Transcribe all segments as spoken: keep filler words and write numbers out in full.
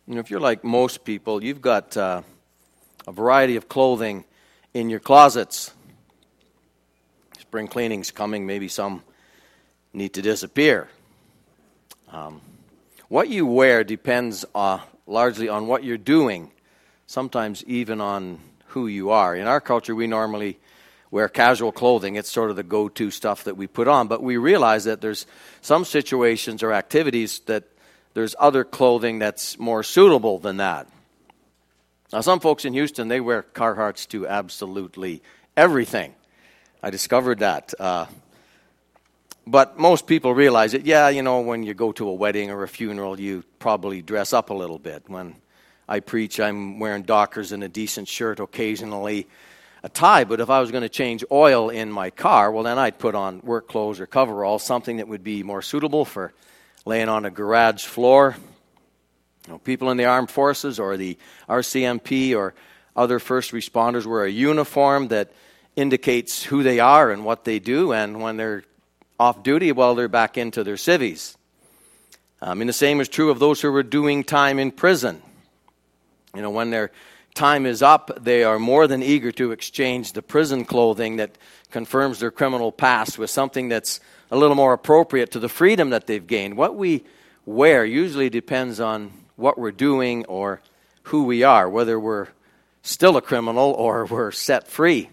You know, if you're like most people, you've got uh, a variety of clothing in your closets. Spring cleaning's coming, maybe some need to disappear. Um, what you wear depends uh, largely on what you're doing, sometimes even on who you are. In our culture, we normally wear casual clothing. It's sort of the go-to stuff that we put on, but we realize that there's some situations or activities that there's other clothing that's more suitable than that. Now, some folks in Houston, they wear Carhartts to absolutely everything. I discovered that. Uh, but most people realize that, yeah, you know, when you go to a wedding or a funeral, you probably dress up a little bit. When I preach, I'm wearing Dockers and a decent shirt, occasionally a tie. But if I was going to change oil in my car, well, then I'd put on work clothes or coveralls, something that would be more suitable for laying on a garage floor. You know, people in the armed forces or the R C M P or other first responders wear a uniform that indicates who they are and what they do, and when they're off duty, well, they're back into their civvies. Um, and the same is true of those who are doing time in prison. You know, when their time is up, they are more than eager to exchange the prison clothing that confirms their criminal past with something that's a little more appropriate to the freedom that they've gained. What we wear usually depends on what we're doing or who we are, whether we're still a criminal or we're set free.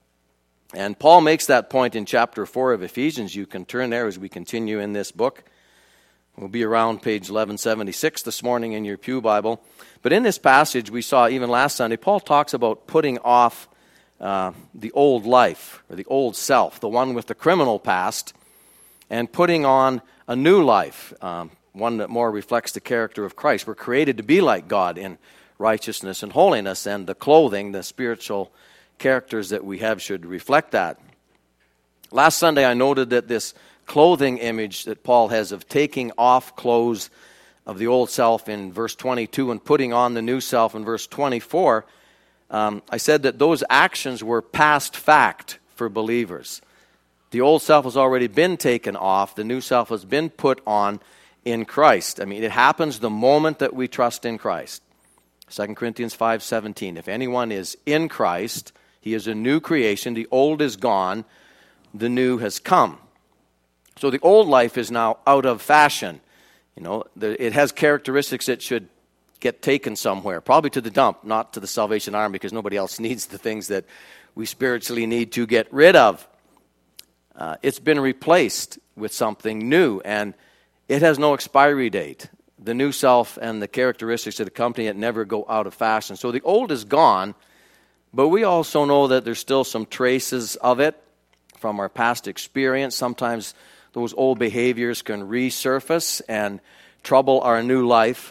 And Paul makes that point in chapter four of Ephesians. You can turn there as we continue in this book. We'll be around page eleven seventy-six this morning in your pew Bible. But in this passage we saw even last Sunday, Paul talks about putting off uh, the old life, or the old self, the one with the criminal past, and putting on a new life, um, one that more reflects the character of Christ. We're created to be like God in righteousness and holiness, and the clothing, the spiritual characters that we have should reflect that. Last Sunday I noted that this clothing image that Paul has of taking off clothes of the old self in verse twenty-two and putting on the new self in verse twenty-four, um, I said that those actions were past fact for believers. The old self has already been taken off. The new self has been put on in Christ. I mean, it happens the moment that we trust in Christ. Second Corinthians five seventeen, if anyone is in Christ, he is a new creation. The old is gone. The new has come. So the old life is now out of fashion. You know, it has characteristics that should get taken somewhere, probably to the dump, not to the Salvation Army, because nobody else needs the things that we spiritually need to get rid of. Uh, it's been replaced with something new, and it has no expiry date. The new self and the characteristics that accompany it never go out of fashion. So the old is gone, but we also know that there's still some traces of it from our past experience. Sometimes those old behaviors can resurface and trouble our new life.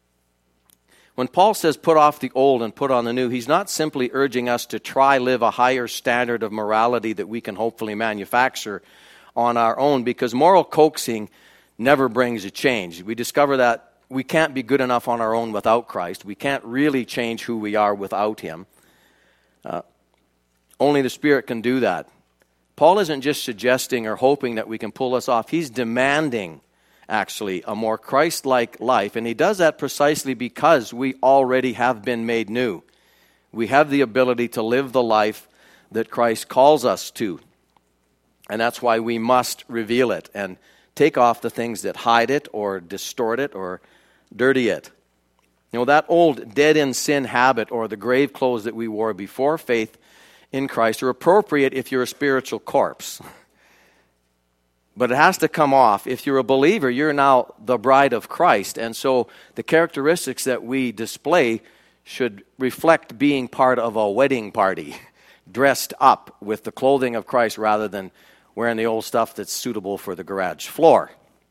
When Paul says put off the old and put on the new, he's not simply urging us to try live a higher standard of morality that we can hopefully manufacture on our own, because moral coaxing never brings a change. We discover that we can't be good enough on our own without Christ. We can't really change who we are without Him. Uh, only the Spirit can do that. Paul isn't just suggesting or hoping that we can pull this off. He's demanding, actually, a more Christ-like life. And he does that precisely because we already have been made new. We have the ability to live the life that Christ calls us to. And that's why we must reveal it and take off the things that hide it or distort it or dirty it. You know, that old dead-in-sin habit or the grave clothes that we wore before faith in Christ are appropriate if you're a spiritual corpse. But it has to come off. If you're a believer, you're now the bride of Christ. And so the characteristics that we display should reflect being part of a wedding party, dressed up with the clothing of Christ rather than wearing the old stuff that's suitable for the garage floor.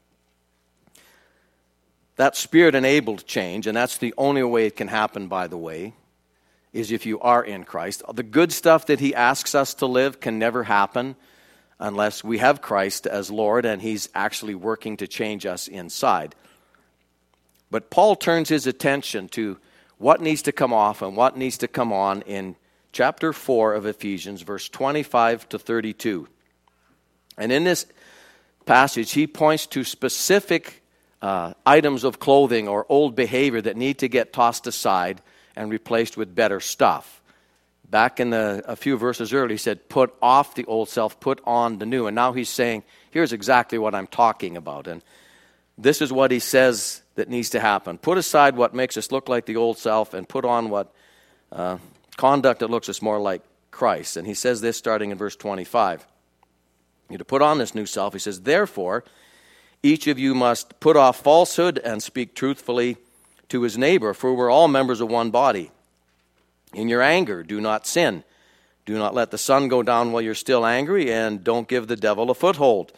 That Spirit-enabled change, and that's the only way it can happen, by the way, is if you are in Christ. The good stuff that He asks us to live can never happen unless we have Christ as Lord and He's actually working to change us inside. But Paul turns his attention to what needs to come off and what needs to come on in chapter four of Ephesians, verse twenty-five to thirty-two. And in this passage, he points to specific uh, items of clothing or old behavior that need to get tossed aside and replaced with better stuff. Back in the a few verses earlier, he said, put off the old self, put on the new. And now he's saying, here's exactly what I'm talking about. And this is what he says that needs to happen. Put aside what makes us look like the old self and put on what uh, conduct that looks us more like Christ. And he says this starting in verse twenty-five. You to put on this new self. He says, therefore, each of you must put off falsehood and speak truthfully to his neighbor, for we're all members of one body. In your anger, do not sin. Do not let the sun go down while you're still angry, and don't give the devil a foothold.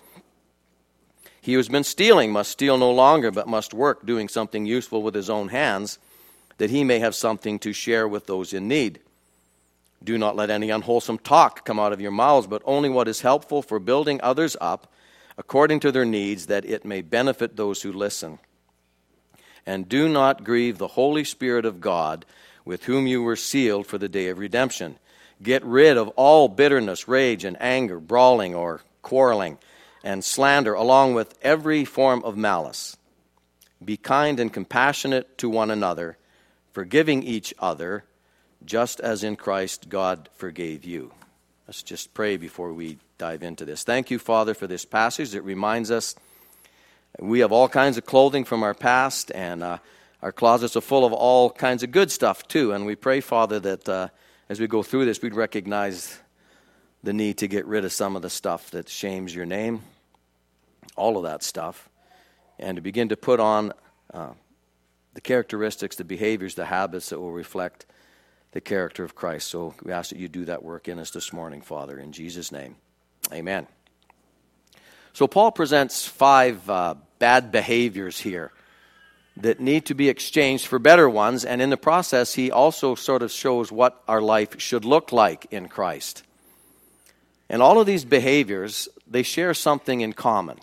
He who has been stealing must steal no longer, but must work, doing something useful with his own hands, that he may have something to share with those in need. Do not let any unwholesome talk come out of your mouths, but only what is helpful for building others up, according to their needs, that it may benefit those who listen. And do not grieve the Holy Spirit of God, with whom you were sealed for the day of redemption. Get rid of all bitterness, rage, and anger, brawling or quarreling, and slander, along with every form of malice. Be kind and compassionate to one another, forgiving each other, just as in Christ God forgave you. Let's just pray before we dive into this. Thank you, Father, for this passage that reminds us we have all kinds of clothing from our past, and uh, our closets are full of all kinds of good stuff, too. And we pray, Father, that uh, as we go through this, we'd recognize the need to get rid of some of the stuff that shames your name, all of that stuff, and to begin to put on uh, the characteristics, the behaviors, the habits that will reflect the character of Christ. So we ask that you do that work in us this morning, Father, in Jesus' name. Amen. So Paul presents five uh, bad behaviors here that need to be exchanged for better ones, and in the process, he also sort of shows what our life should look like in Christ. And all of these behaviors, they share something in common.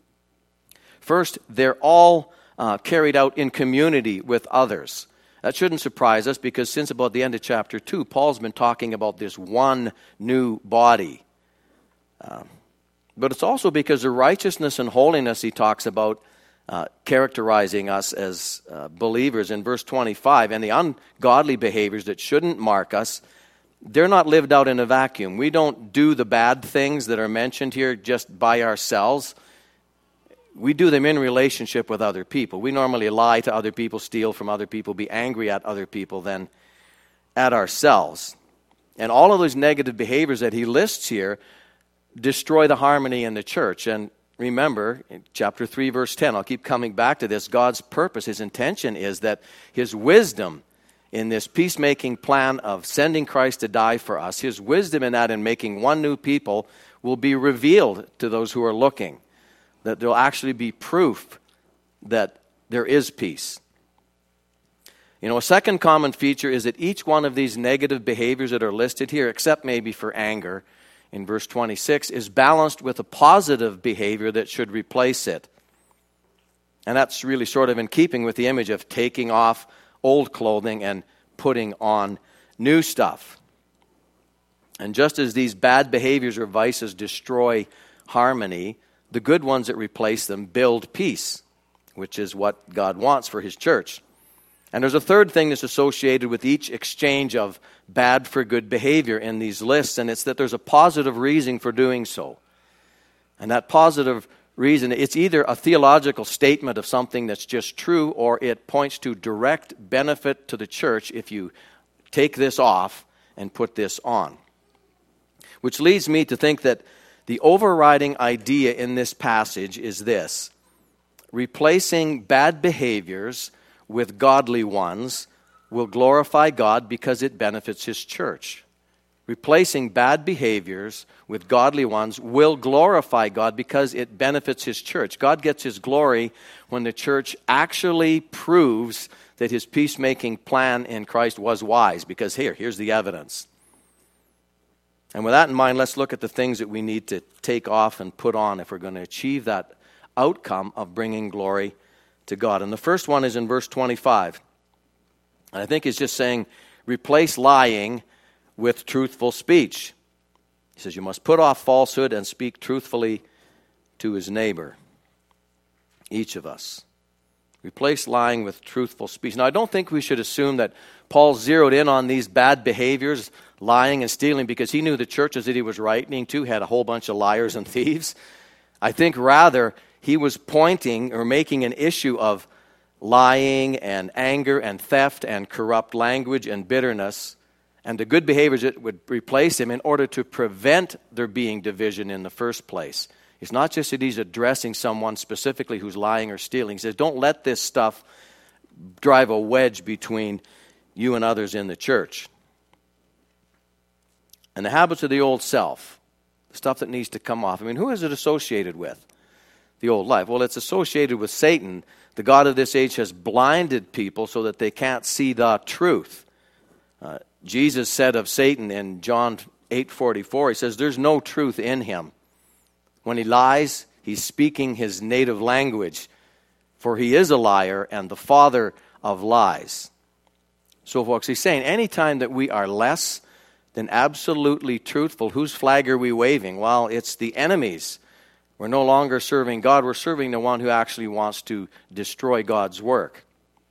First, they're all uh, carried out in community with others. That shouldn't surprise us, because since about the end of chapter two, Paul's been talking about this one new body. Uh, but it's also because the righteousness and holiness he talks about uh, characterizing us as uh, believers in verse twenty-five, and the ungodly behaviors that shouldn't mark us, they're not lived out in a vacuum. We don't do the bad things that are mentioned here just by ourselves. We do them in relationship with other people. We normally lie to other people, steal from other people, be angry at other people than at ourselves. And all of those negative behaviors that he lists here destroy the harmony in the church. And remember, in chapter three, verse ten, I'll keep coming back to this, God's purpose, his intention is that his wisdom in this peacemaking plan of sending Christ to die for us, his wisdom in that in making one new people will be revealed to those who are looking. That there will actually be proof that there is peace. You know, a second common feature is that each one of these negative behaviors that are listed here, except maybe for anger, in verse twenty-six, is balanced with a positive behavior that should replace it. And that's really sort of in keeping with the image of taking off old clothing and putting on new stuff. And just as these bad behaviors or vices destroy harmony, the good ones that replace them build peace, which is what God wants for his church. And there's a third thing that's associated with each exchange of bad for good behavior in these lists, and it's that there's a positive reason for doing so. And that positive reason, it's either a theological statement of something that's just true, or it points to direct benefit to the church if you take this off and put this on. Which leads me to think that the overriding idea in this passage is this: replacing bad behaviors with godly ones will glorify God because it benefits his church. Replacing bad behaviors with godly ones will glorify God because it benefits his church. God gets his glory when the church actually proves that his peacemaking plan in Christ was wise, because here, here's the evidence. And with that in mind, let's look at the things that we need to take off and put on if we're going to achieve that outcome of bringing glory to God. And the first one is in verse twenty-five. And I think it's just saying, replace lying with truthful speech. He says, you must put off falsehood and speak truthfully to his neighbor. Each of us. Replace lying with truthful speech. Now, I don't think we should assume that Paul zeroed in on these bad behaviors, lying and stealing, because he knew the churches that he was writing to had a whole bunch of liars and thieves. I think rather he was pointing or making an issue of lying and anger and theft and corrupt language and bitterness and the good behaviors that would replace him in order to prevent there being division in the first place. It's not just that he's addressing someone specifically who's lying or stealing. He says, don't let this stuff drive a wedge between you and others in the church. And the habits of the old self, the stuff that needs to come off. I mean, who is it associated with? The old life. Well, it's associated with Satan. The god of this age has blinded people so that they can't see the truth. Uh, Jesus said of Satan in John eight forty-four, he says, there's no truth in him. When he lies, he's speaking his native language, for he is a liar and the father of lies. So, folks, he's saying anytime that we are less than absolutely truthful, whose flag are we waving? Well, it's the enemy's. We're no longer serving God. We're serving the one who actually wants to destroy God's work.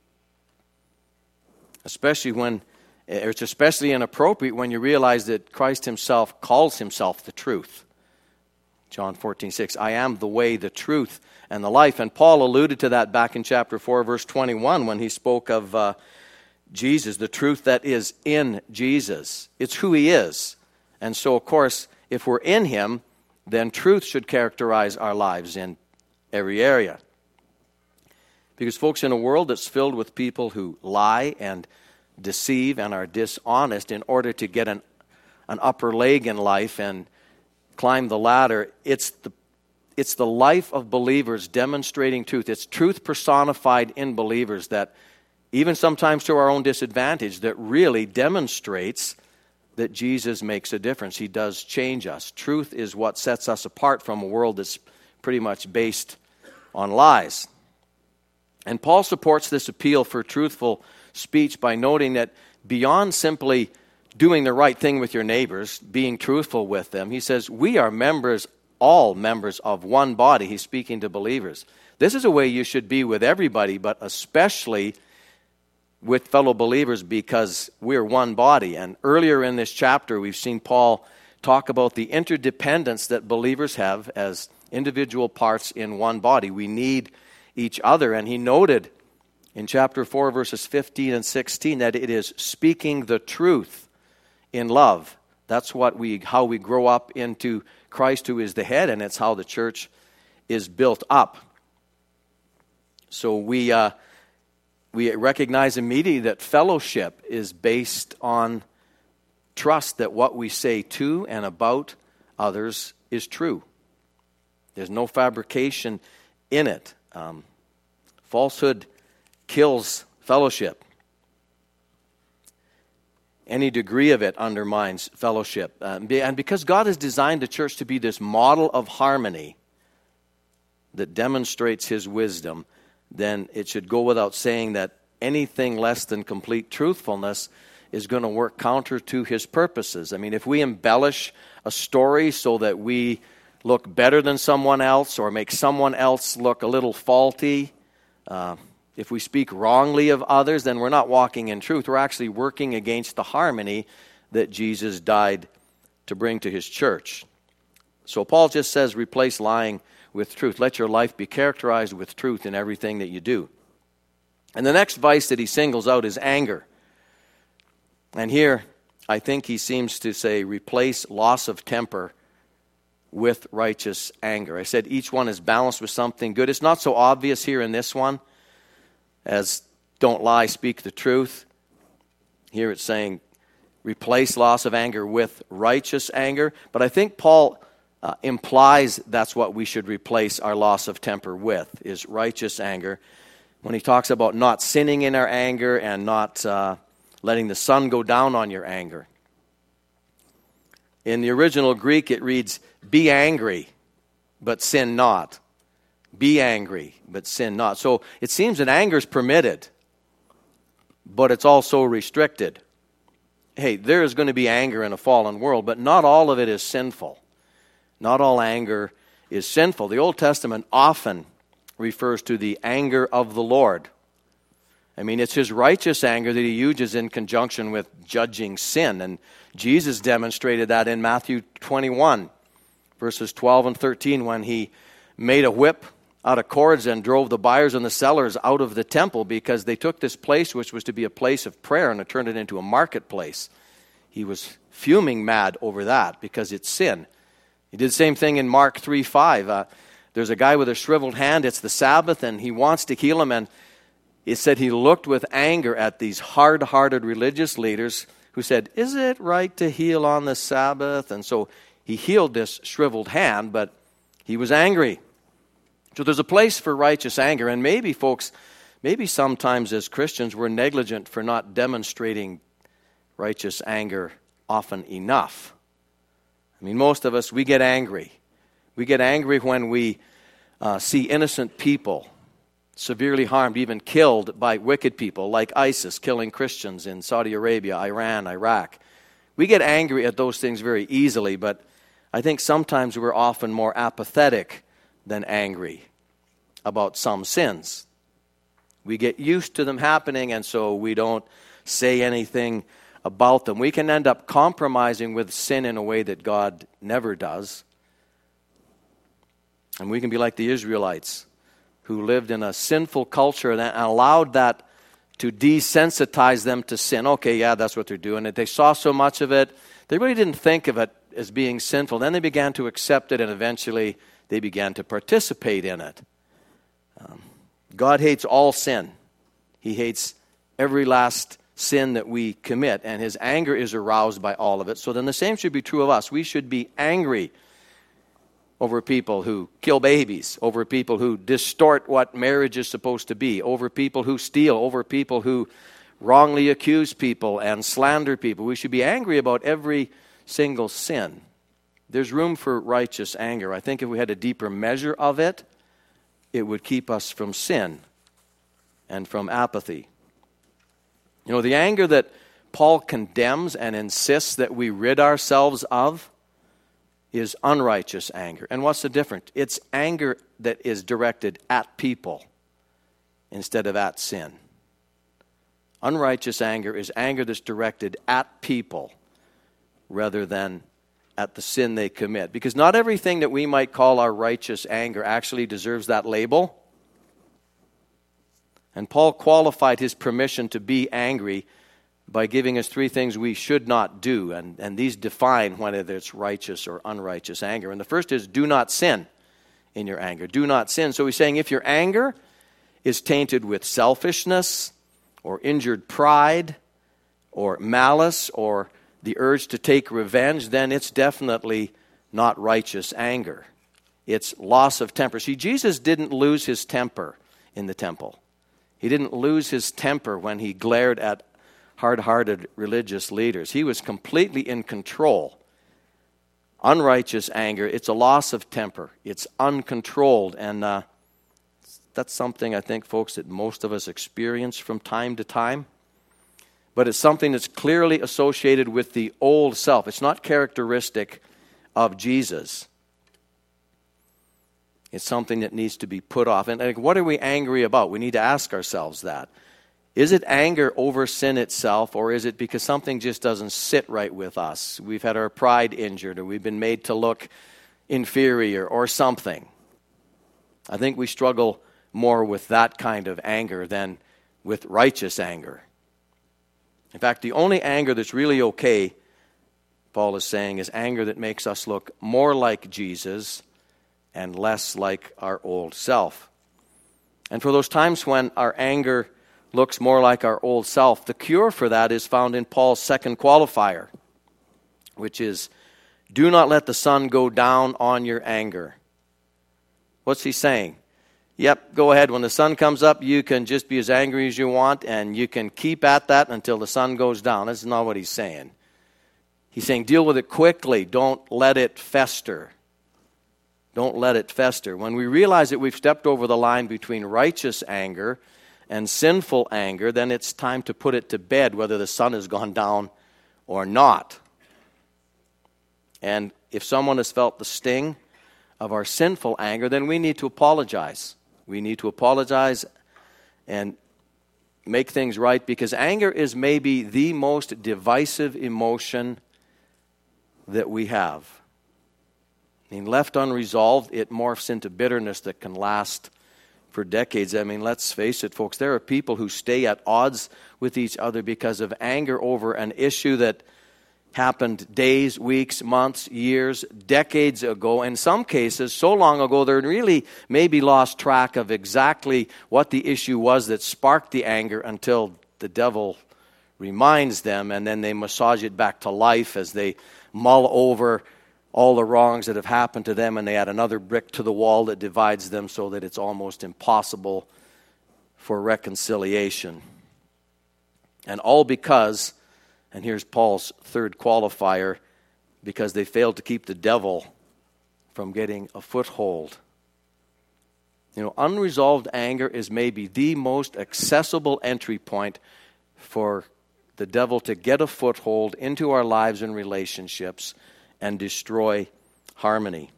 Especially when, it's especially inappropriate when you realize that Christ himself calls himself the truth. John fourteen six, I am the way, the truth, and the life. And Paul alluded to that back in chapter four, verse twenty-one, when he spoke of uh, Jesus, the truth that is in Jesus. It's who he is. And so, of course, if we're in him, then truth should characterize our lives in every area. Because, folks, in a world that's filled with people who lie and deceive and are dishonest in order to get an, an upper leg in life and climb the ladder, it's the, it's the life of believers demonstrating truth. It's truth personified in believers that, even sometimes to our own disadvantage, that really demonstrates that Jesus makes a difference. He does change us. Truth is what sets us apart from a world that's pretty much based on lies. And Paul supports this appeal for truthful speech by noting that beyond simply doing the right thing with your neighbors, being truthful with them, he says, we are members, all members of one body. He's speaking to believers. This is a way you should be with everybody, but especially with fellow believers, because we're one body. And earlier in this chapter, we've seen Paul talk about the interdependence that believers have as individual parts in one body. We need each other. And he noted in chapter four, verses fifteen and sixteen, that it is speaking the truth in love. That's what we, how we grow up into Christ, who is the head, and it's how the church is built up. So we uh, we recognize immediately that fellowship is based on trust that what we say to and about others is true. There's no fabrication in it. Um, falsehood kills fellowship. Any degree of it undermines fellowship. Uh, and because God has designed the church to be this model of harmony that demonstrates his wisdom, then it should go without saying that anything less than complete truthfulness is going to work counter to his purposes. I mean, if we embellish a story so that we look better than someone else or make someone else look a little faulty, uh, if we speak wrongly of others, then we're not walking in truth. We're actually working against the harmony that Jesus died to bring to his church. So Paul just says, replace lying with truth. Let your life be characterized with truth in everything that you do. And the next vice that he singles out is anger. And here, I think he seems to say, replace loss of temper with righteous anger. I said each one is balanced with something good. It's not so obvious here in this one as don't lie, speak the truth. Here it's saying replace loss of anger with righteous anger. But I think Paul uh, implies that's what we should replace our loss of temper with, is righteous anger. When he talks about not sinning in our anger and not uh, letting the sun go down on your anger. In the original Greek, it reads, be angry, but sin not. Be angry, but sin not. So it seems that anger is permitted, but it's also restricted. Hey, there is going to be anger in a fallen world, but not all of it is sinful. Not all anger is sinful. The Old Testament often refers to the anger of the Lord. I mean, it's his righteous anger that he uses in conjunction with judging sin. And Jesus demonstrated that in Matthew twenty-one, verses twelve and thirteen, when he made a whip out of cords and drove the buyers and the sellers out of the temple because they took this place which was to be a place of prayer and it turned it into a marketplace. He was fuming mad over that because it's sin. He did the same thing in Mark three five. Uh, there's a guy with a shriveled hand. It's the Sabbath and he wants to heal him. And it said he looked with anger at these hard-hearted religious leaders who said, is it right to heal on the Sabbath? And so he healed this shriveled hand, but he was angry. So there's a place for righteous anger. And maybe, folks, maybe sometimes as Christians we're negligent for not demonstrating righteous anger often enough. I mean, most of us, we get angry. We get angry when we uh, see innocent people severely harmed, even killed by wicked people like ISIS killing Christians in Saudi Arabia, Iran, Iraq. We get angry at those things very easily, but I think sometimes we're often more apathetic than angry about some sins. We get used to them happening, and so we don't say anything about them. We can end up compromising with sin in a way that God never does. And we can be like the Israelites who lived in a sinful culture and allowed that to desensitize them to sin. Okay, yeah, that's what they're doing. And they saw so much of it, they really didn't think of it as being sinful. Then they began to accept it, and eventually they began to participate in it. Um, God hates all sin. He hates every last sin that we commit, and his anger is aroused by all of it. So then the same should be true of us. We should be angry over people who kill babies, over people who distort what marriage is supposed to be, over people who steal, over people who wrongly accuse people and slander people. We should be angry about every single sin. There's room for righteous anger. I think if we had a deeper measure of it, it would keep us from sin and from apathy. You know, the anger that Paul condemns and insists that we rid ourselves of is unrighteous anger. And what's the difference? It's anger that is directed at people instead of at sin. Unrighteous anger is anger that's directed at people rather than at the sin they commit. Because not everything that we might call our righteous anger actually deserves that label. And Paul qualified his permission to be angry by giving us three things we should not do. And, and these define whether it's righteous or unrighteous anger. And the first is, do not sin in your anger. Do not sin. So he's saying if your anger is tainted with selfishness or injured pride or malice or the urge to take revenge, then it's definitely not righteous anger. It's loss of temper. See, Jesus didn't lose his temper in the temple. He didn't lose his temper when he glared at hard-hearted religious leaders. He was completely in control. Unrighteous anger, it's a loss of temper. It's uncontrolled. And uh, that's something I think, folks, that most of us experience from time to time. But it's something that's clearly associated with the old self. It's not characteristic of Jesus. It's something that needs to be put off. And like, what are we angry about? We need to ask ourselves that. Is it anger over sin itself, or is it because something just doesn't sit right with us? We've had our pride injured, or we've been made to look inferior, or something. I think we struggle more with that kind of anger than with righteous anger. In fact, the only anger that's really okay, Paul is saying, is anger that makes us look more like Jesus and less like our old self. And for those times when our anger looks more like our old self, the cure for that is found in Paul's second qualifier, which is, do not let the sun go down on your anger. What's he saying? Yep, go ahead. When the sun comes up, you can just be as angry as you want, and you can keep at that until the sun goes down. That's not what he's saying. He's saying deal with it quickly. Don't let it fester. Don't let it fester. When we realize that we've stepped over the line between righteous anger and sinful anger, then it's time to put it to bed, whether the sun has gone down or not. And if someone has felt the sting of our sinful anger, then we need to apologize. We need to apologize and make things right, because anger is maybe the most divisive emotion that we have. I mean, left unresolved, it morphs into bitterness that can last for decades. I mean, let's face it, folks, there are people who stay at odds with each other because of anger over an issue that happened days, weeks, months, years, decades ago. In some cases, so long ago, they're really maybe lost track of exactly what the issue was that sparked the anger until the devil reminds them, and then they massage it back to life as they mull over all the wrongs that have happened to them, and they add another brick to the wall that divides them so that it's almost impossible for reconciliation. And all because, and here's Paul's third qualifier, because they failed to keep the devil from getting a foothold. You know, unresolved anger is maybe the most accessible entry point for the devil to get a foothold into our lives and relationships and destroy harmony.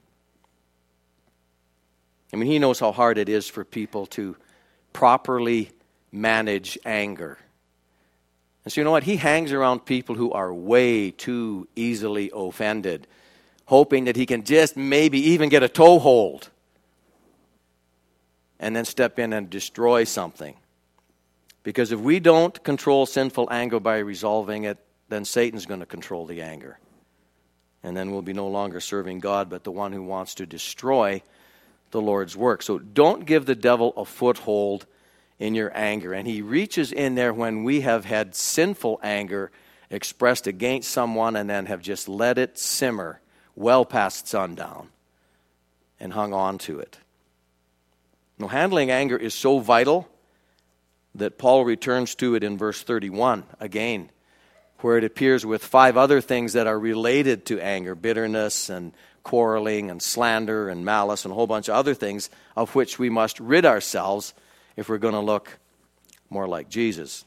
I mean, he knows how hard it is for people to properly manage anger. And so you know what? He hangs around people who are way too easily offended, hoping that he can just maybe even get a toehold and then step in and destroy something. Because if we don't control sinful anger by resolving it, then Satan's going to control the anger. And then we'll be no longer serving God, but the one who wants to destroy the Lord's work. So don't give the devil a foothold in your anger. And he reaches in there when we have had sinful anger expressed against someone and then have just let it simmer well past sundown and hung on to it. Now, handling anger is so vital that Paul returns to it in verse thirty-one again, where it appears with five other things that are related to anger: bitterness and quarreling and slander and malice and a whole bunch of other things of which we must rid ourselves if we're going to look more like Jesus.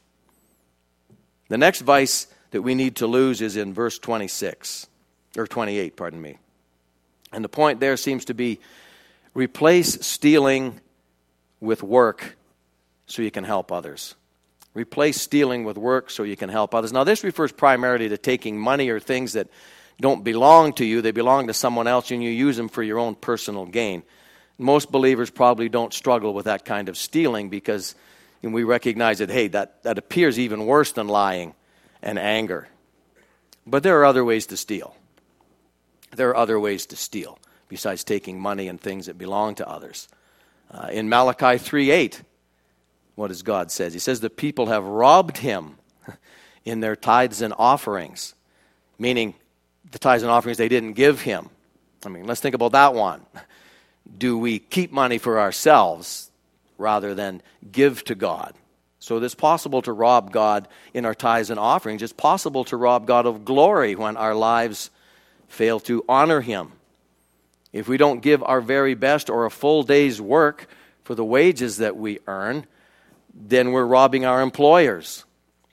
The next vice that we need to lose is in verse twenty-six, or twenty-eight, pardon me. And the point there seems to be replace stealing with work so you can help others. Replace stealing with work so you can help others. Now, this refers primarily to taking money or things that don't belong to you. They belong to someone else, and you use them for your own personal gain. Most believers probably don't struggle with that kind of stealing because we recognize that, hey, that, that appears even worse than lying and anger. But there are other ways to steal. There are other ways to steal besides taking money and things that belong to others. Uh, in Malachi three eight, what does God say? He says the people have robbed him in their tithes and offerings, meaning the tithes and offerings they didn't give him. I mean, let's think about that one. Do we keep money for ourselves rather than give to God? So it's possible to rob God in our tithes and offerings. It's possible to rob God of glory when our lives fail to honor him. If we don't give our very best or a full day's work for the wages that we earn, then we're robbing our employers.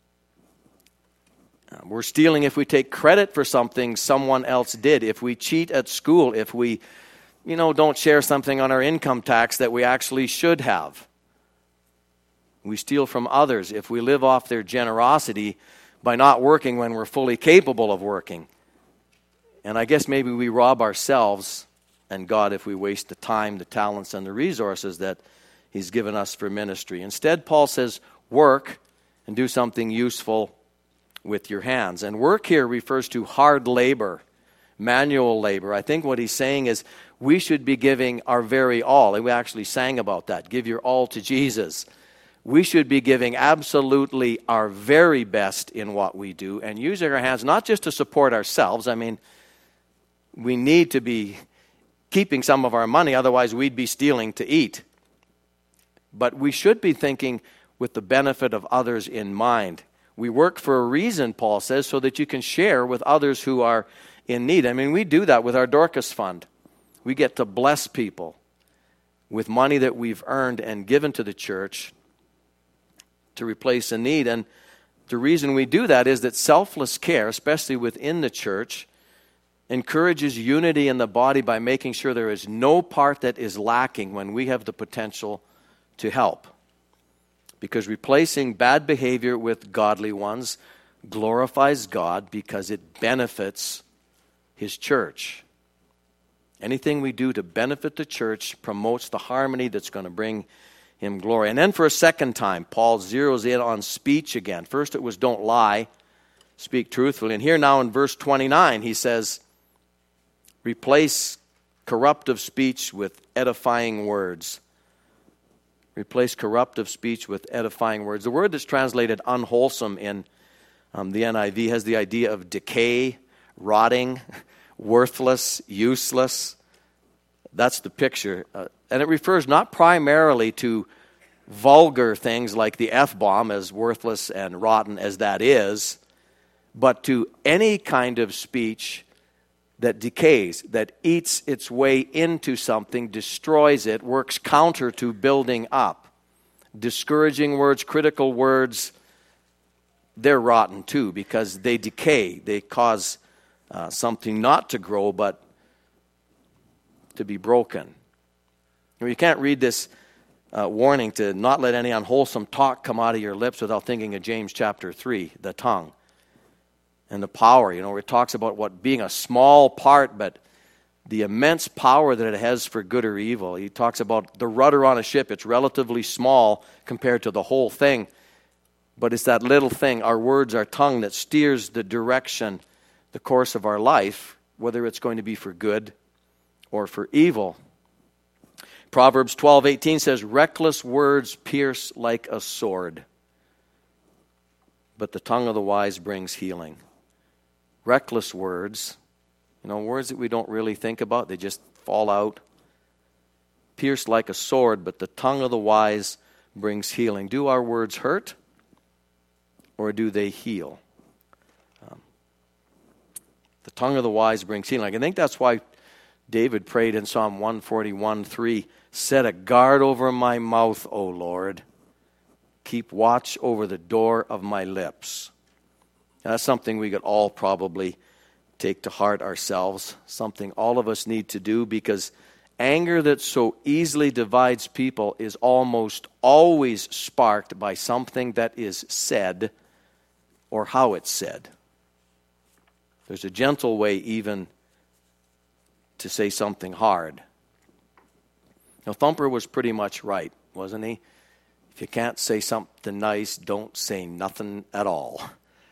We're stealing if we take credit for something someone else did, if we cheat at school, if we, you know, don't share something on our income tax that we actually should have. We steal from others if we live off their generosity by not working when we're fully capable of working. And I guess maybe we rob ourselves and God if we waste the time, the talents, and the resources that he's given us for ministry. Instead, Paul says, work and do something useful with your hands. And work here refers to hard labor, manual labor. I think what he's saying is we should be giving our very all. And we actually sang about that. Give your all to Jesus. We should be giving absolutely our very best in what we do and using our hands not just to support ourselves. I mean, we need to be keeping some of our money, otherwise we'd be stealing to eat. But we should be thinking with the benefit of others in mind. We work for a reason, Paul says, so that you can share with others who are in need. I mean, we do that with our Dorcas Fund. We get to bless people with money that we've earned and given to the church to replace a need. And the reason we do that is that selfless care, especially within the church, encourages unity in the body by making sure there is no part that is lacking when we have the potential to help. Because replacing bad behavior with godly ones glorifies God because it benefits His church. Anything we do to benefit the church promotes the harmony that's going to bring Him glory. And then for a second time, Paul zeroes in on speech again. First it was don't lie, speak truthfully. And here now in verse twenty-nine he says, replace corruptive speech with edifying words. Replace corruptive speech with edifying words. The word that's translated unwholesome in um, the N I V has the idea of decay, rotting, worthless, useless. That's the picture. Uh, and it refers not primarily to vulgar things like the F-bomb, as worthless and rotten as that is, but to any kind of speech that decays, that eats its way into something, destroys it, works counter to building up. Discouraging words, critical words, they're rotten too because they decay. They cause uh, something not to grow but to be broken. You can't read this uh, warning to not let any unwholesome talk come out of your lips without thinking of James chapter three, the tongue. And the power, you know, where it talks about what being a small part, but the immense power that it has for good or evil. He talks about the rudder on a ship. It's relatively small compared to the whole thing. But it's that little thing, our words, our tongue, that steers the direction, the course of our life, whether it's going to be for good or for evil. Proverbs twelve eighteen says, reckless words pierce like a sword, but the tongue of the wise brings healing. Reckless words, you know, words that we don't really think about, they just fall out. Pierced like a sword, but the tongue of the wise brings healing. Do our words hurt, or do they heal? Um, the tongue of the wise brings healing. I think that's why David prayed in Psalm one forty-one three, set a guard over my mouth, O Lord. Keep watch over the door of my lips. Now, that's something we could all probably take to heart ourselves, something all of us need to do, because anger that so easily divides people is almost always sparked by something that is said or how it's said. There's a gentle way even to say something hard. Now, Thumper was pretty much right, wasn't he? If you can't say something nice, don't say nothing at all.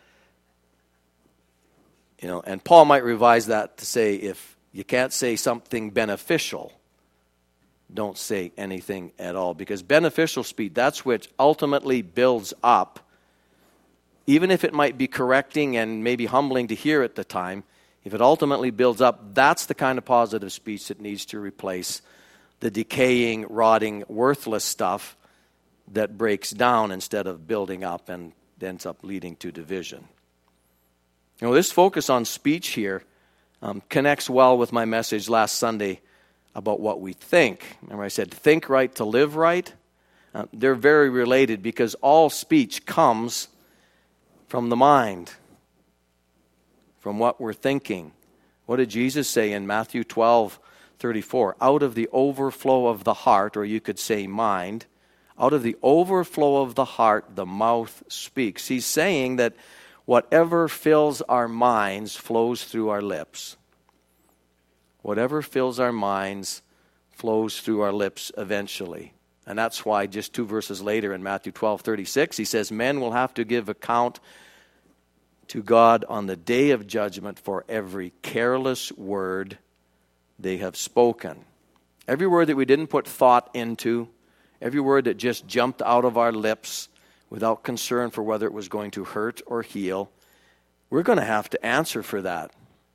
You know, and Paul might revise that to say if you can't say something beneficial, don't say anything at all. Because beneficial speech, that's which ultimately builds up, even if it might be correcting and maybe humbling to hear at the time. If it ultimately builds up, that's the kind of positive speech that needs to replace the decaying, rotting, worthless stuff that breaks down instead of building up and ends up leading to division. You know, this focus on speech here um, connects well with my message last Sunday about what we think. Remember I said, think right to live right? Uh, they're very related because all speech comes from the mind, from what we're thinking. What did Jesus say in Matthew twelve thirty-four? Out of the overflow of the heart, or you could say mind, out of the overflow of the heart, the mouth speaks. He's saying that whatever fills our minds flows through our lips. Whatever fills our minds flows through our lips eventually. And that's why just two verses later in Matthew twelve thirty-six, he says, men will have to give account to God on the day of judgment for every careless word they have spoken. Every word that we didn't put thought into, every word that just jumped out of our lips without concern for whether it was going to hurt or heal, we're going to have to answer for that.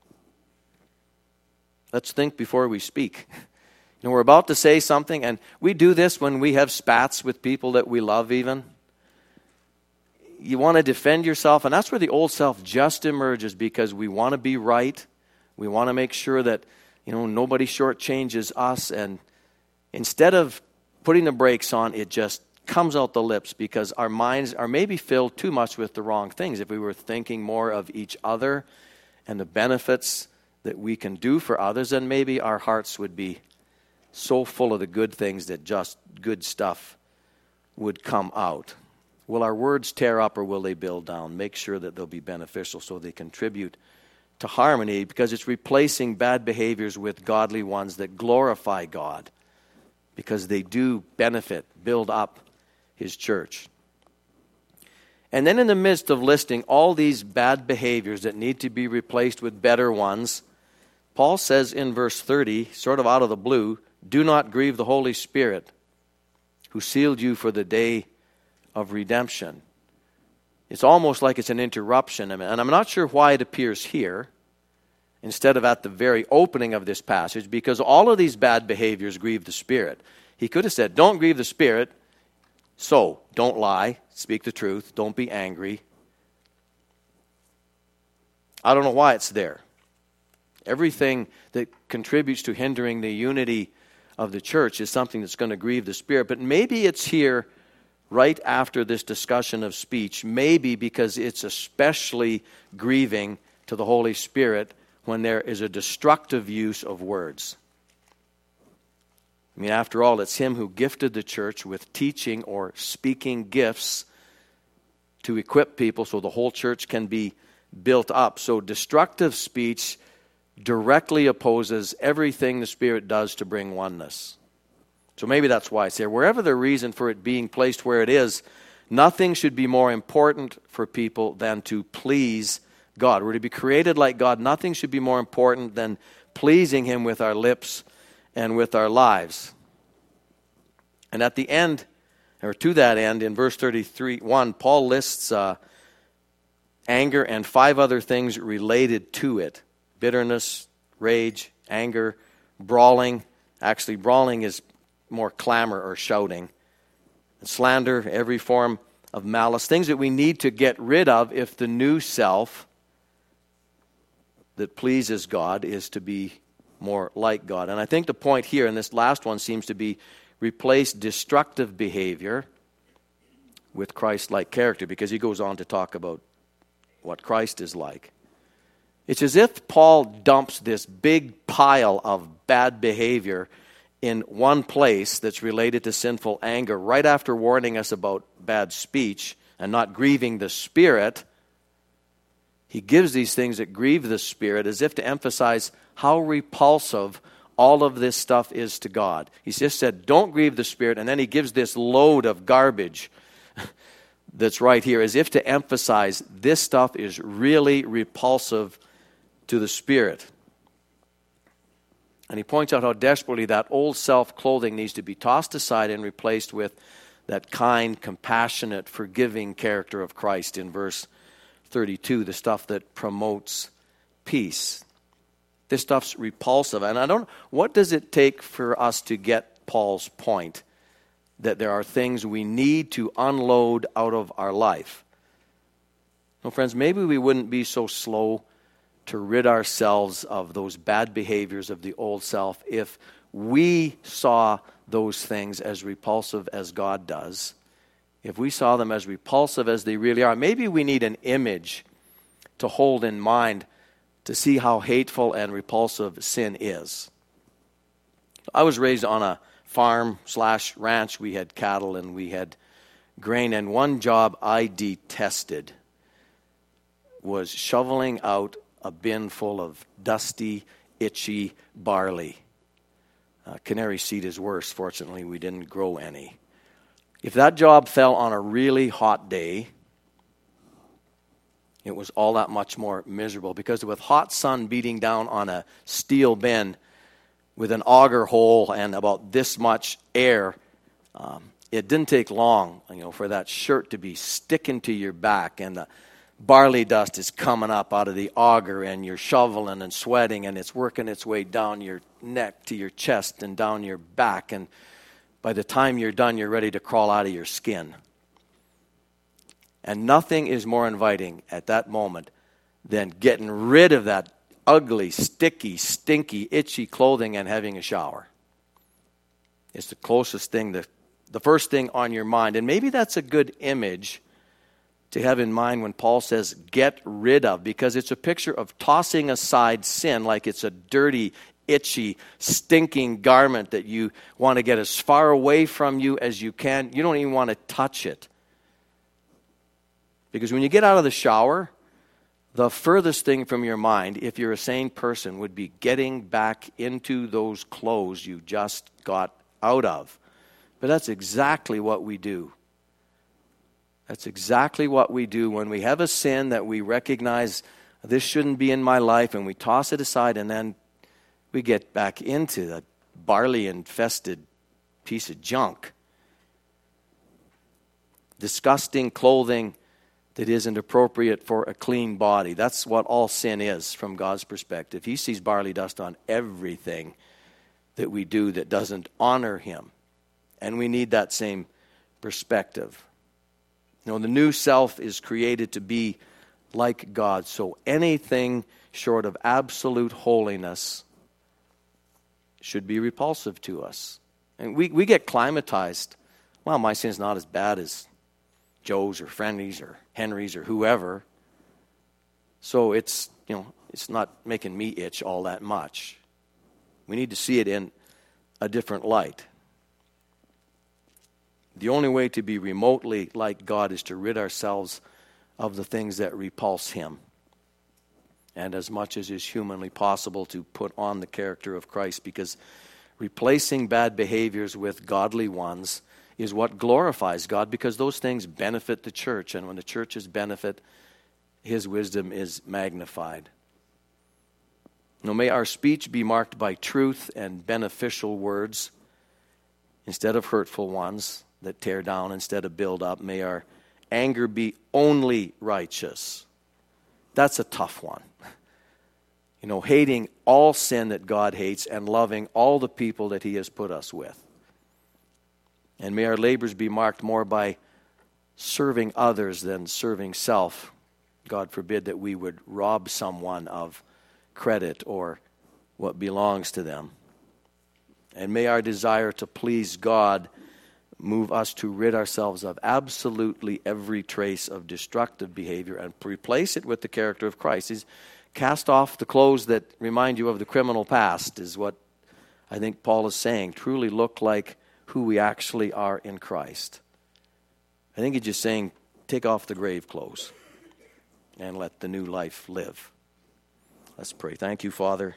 Let's think before we speak. You know, we're about to say something, and we do this when we have spats with people that we love even. You want to defend yourself, and that's where the old self just emerges because we want to be right. We want to make sure that, you know, nobody shortchanges us, and instead of putting the brakes on, it just comes out the lips because our minds are maybe filled too much with the wrong things. If we were thinking more of each other and the benefits that we can do for others, then maybe our hearts would be so full of the good things that just good stuff would come out. Will our words tear up or will they build down? Make sure that they'll be beneficial so they contribute to harmony, because it's replacing bad behaviors with godly ones that glorify God, because they do benefit, build up His church. And then in the midst of listing all these bad behaviors that need to be replaced with better ones, Paul says in verse thirty, sort of out of the blue, do not grieve the Holy Spirit, who sealed you for the day of redemption. It's almost like it's an interruption. And I'm not sure why it appears here instead of at the very opening of this passage, because all of these bad behaviors grieve the Spirit. He could have said, don't grieve the Spirit, so don't lie, speak the truth, don't be angry. I don't know why it's there. Everything that contributes to hindering the unity of the church is something that's going to grieve the Spirit. But maybe it's here right after this discussion of speech, maybe because it's especially grieving to the Holy Spirit when there is a destructive use of words. I mean, after all, it's Him who gifted the church with teaching or speaking gifts to equip people so the whole church can be built up. So destructive speech directly opposes everything the Spirit does to bring oneness. So maybe that's why it's there. Wherever the reason for it being placed where it is, nothing should be more important for people than to please God. We're to be created like God. Nothing should be more important than pleasing Him with our lips and with our lives. And at the end, or to that end, in verse thirty-three, one, Paul lists uh, anger and five other things related to it. Bitterness, rage, anger, brawling. Actually, brawling is more clamor or shouting. And slander, every form of malice. Things that we need to get rid of if the new self that pleases God is to be more like God. And I think the point here, and this last one seems to be, replace destructive behavior with Christ-like character, because he goes on to talk about what Christ is like. It's as if Paul dumps this big pile of bad behavior in one place that's related to sinful anger, right after warning us about bad speech and not grieving the Spirit. He gives these things that grieve the Spirit as if to emphasize how repulsive all of this stuff is to God. He just said, don't grieve the Spirit, and then he gives this load of garbage that's right here, as if to emphasize this stuff is really repulsive to the Spirit. And he points out how desperately that old self-clothing needs to be tossed aside and replaced with that kind, compassionate, forgiving character of Christ in verse thirty-two, the stuff that promotes peace. This stuff's repulsive. And I don't, what does it take for us to get Paul's point that there are things we need to unload out of our life? Well, friends, maybe we wouldn't be so slow to rid ourselves of those bad behaviors of the old self if we saw those things as repulsive as God does. If we saw them as repulsive as they really are, maybe we need an image to hold in mind to see how hateful and repulsive sin is. I was raised on a farm slash ranch. We had cattle and we had grain, and one job I detested was shoveling out a bin full of dusty, itchy barley. Uh, canary seed is worse. Fortunately, we didn't grow any. If that job fell on a really hot day, it was all that much more miserable, because with hot sun beating down on a steel bin with an auger hole and about this much air, um, it didn't take long, you know, for that shirt to be sticking to your back, and the barley dust is coming up out of the auger, and you're shoveling and sweating, and it's working its way down your neck to your chest and down your back, and by the time you're done, you're ready to crawl out of your skin. And nothing is more inviting at that moment than getting rid of that ugly, sticky, stinky, itchy clothing and having a shower. It's the closest thing, the, the first thing on your mind. And maybe that's a good image to have in mind when Paul says get rid of, because it's a picture of tossing aside sin like it's a dirty, itchy, stinking garment that you want to get as far away from you as you can. You don't even want to touch it. Because when you get out of the shower, the furthest thing from your mind, if you're a sane person, would be getting back into those clothes you just got out of. But that's exactly what we do. That's exactly what we do when we have a sin that we recognize, this shouldn't be in my life, and we toss it aside, and then we get back into the barley-infested piece of junk. Disgusting clothing that isn't appropriate for a clean body. That's what all sin is from God's perspective. He sees barley dust on everything that we do that doesn't honor Him. And we need that same perspective. You know, the new self is created to be like God. So anything short of absolute holiness should be repulsive to us. And we, we get climatized. Well, my sin's not as bad as Joe's or Friendly's or Henry's or whoever. So it's, you know, it's not making me itch all that much. We need to see it in a different light. The only way to be remotely like God is to rid ourselves of the things that repulse Him. And as much as is humanly possible to put on the character of Christ, because replacing bad behaviors with godly ones is what glorifies God, because those things benefit the church. And when the church's benefit, His wisdom is magnified. Now, may our speech be marked by truth and beneficial words instead of hurtful ones that tear down instead of build up. May our anger be only righteous. That's a tough one. You know, hating all sin that God hates and loving all the people that He has put us with. And may our labors be marked more by serving others than serving self. God forbid that we would rob someone of credit or what belongs to them. And may our desire to please God move us to rid ourselves of absolutely every trace of destructive behavior and replace it with the character of Christ. He's cast off the clothes that remind you of the criminal past, is what I think Paul is saying. Truly look like who we actually are in Christ. I think he's just saying, take off the grave clothes and let the new life live. Let's pray. Thank you, Father,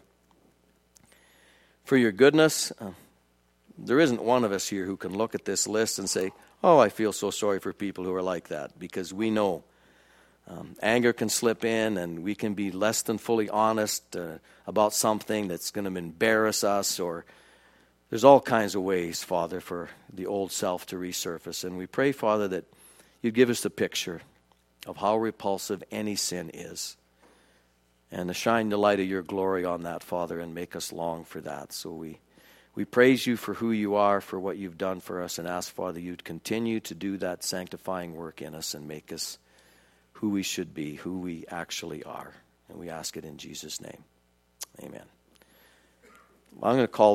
for your goodness. Uh, there isn't one of us here who can look at this list and say, oh, I feel so sorry for people who are like that, because we know um, anger can slip in and we can be less than fully honest uh, about something that's going to embarrass us, or there's all kinds of ways, Father, for the old self to resurface. And we pray, Father, that you'd give us the picture of how repulsive any sin is, and to shine the light of your glory on that, Father, and make us long for that. So we we praise you for who you are, for what you've done for us, and ask, Father, you'd continue to do that sanctifying work in us and make us who we should be, who we actually are. And we ask it in Jesus' name. Amen. I'm going to call